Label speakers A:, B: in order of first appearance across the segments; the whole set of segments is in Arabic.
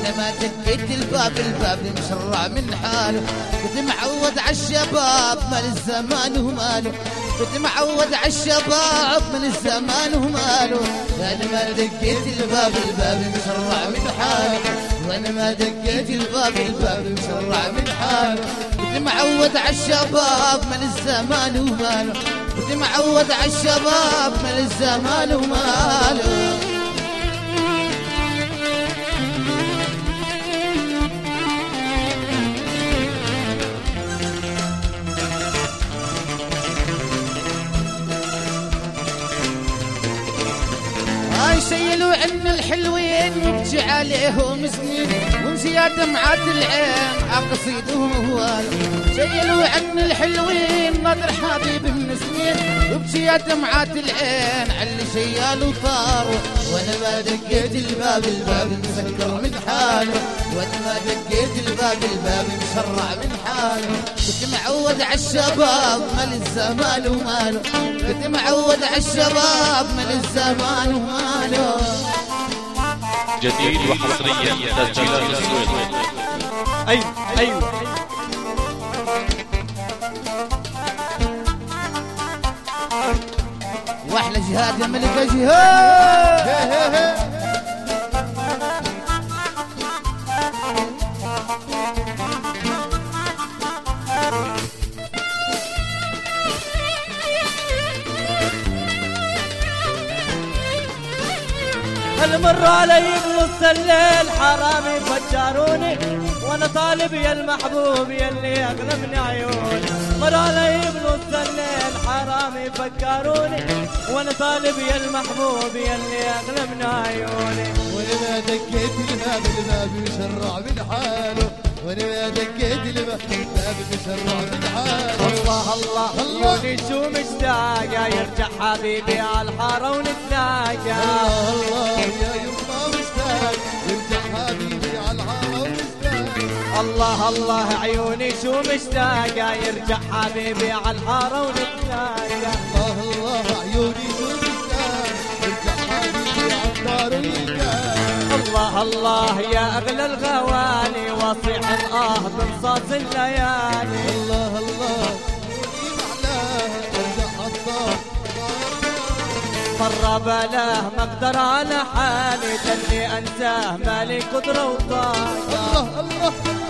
A: وانا ما دقيت الباب مشرع من حاله. كنت معود عالشباب مال الزمان وماله، كنت معود عالشباب من الزمان وماله. وانا ما دقيت الباب مشرع من حاله، وانا ما دقيت الباب مشرع من حاله. كنت معود عالشباب من الزمان وماله، كنت معود عالشباب من الزمان وماله. شيلوا عنا الحلوين وابكي عليهم سنين، ومشي دمعات العين عقصيدهم هوال. شيلوا عنا الحلوين نظر حبيب من سنين، وابكي دمعات العين على شيال وطار. وانا ما دقيت الباب مسكر من حاله، وانا ما دقيت الباب مشرع من حاله. كنت معود عالشباب مال الزمان وماله، كنت معود عالشباب مال الزمان وماله.
B: جديد وحصريا تسجيلات السويد.
C: ايوه
A: واحلى جهاد يا ملك جهاد.
C: هل مر علي بنص الليل حرامي فجروني، وانا طالب يا المحبوب يلي اغلى من عيوني. مر علي بنص الليل حرامي فكروني، وانا طالب يا المحبوب يلي اغلى من عيوني.
D: وانا ما دقيت الباب مشرع من حاله، وانا ما دقيت الباب مشرع من حاله.
C: الله الله عيوني شو مشتاقة يرجع حبيبي عالحارة ونتلاقى.
D: الله يا يما مشتاق يرجع حبيبي عالحارة ونتلاقى.
C: الله عيوني شو مشتاقة يرجع حبيبي عالحارة ونتلاقى.
D: الله عيوني شو مشتاق يرجع حبيبي عالدار ونتلاقى.
C: الله يا أغلى الغواني وصيح الآه بنصاص الليالي.
D: الله عيوني معلاه ارجع حطاه
C: مر بلاه ما اقدر على حالي، دلي انساه مالي قدرة وطاقة.
D: الله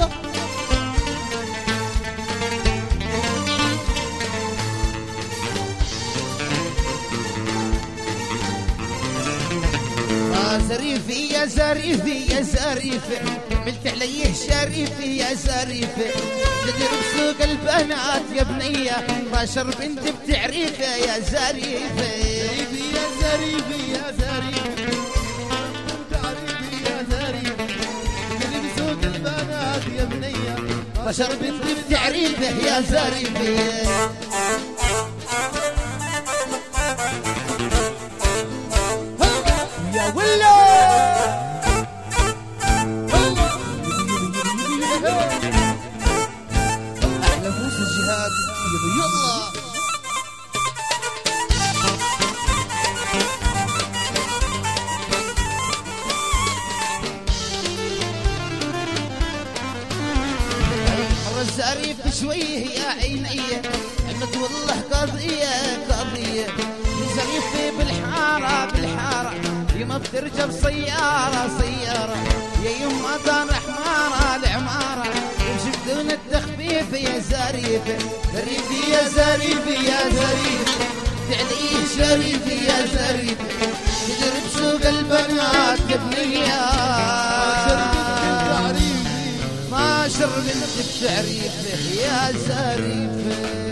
A: زريفي يا زريفي يا زريفي، عملت عليه شريفي يا زريفي. تدير بسوق البنات يا بنية، باشر بنت بتعريفه يا زريفي.
D: زريفي يا زريفي يا زريفي، تعريفي يا زريفي. تدير بسوق البنات يا بنية،
A: باشر بنت بتعريفه يا زريفي.
D: يا ولا
A: احلى موسى الجهاد يلا. الزريف شويه يا عينيه، عمد والله قضيه زريفي بالحاره يما بتركب سيارة يا يما دار حمارة العمارة وشدون التخفيف يا زريفي. زريفي يا زريفي يا زريفي، تعليه شريفي يا زريفي. تدري بسوق البنات يا بنية، ما شرب انت بتعريفه يا زريفي.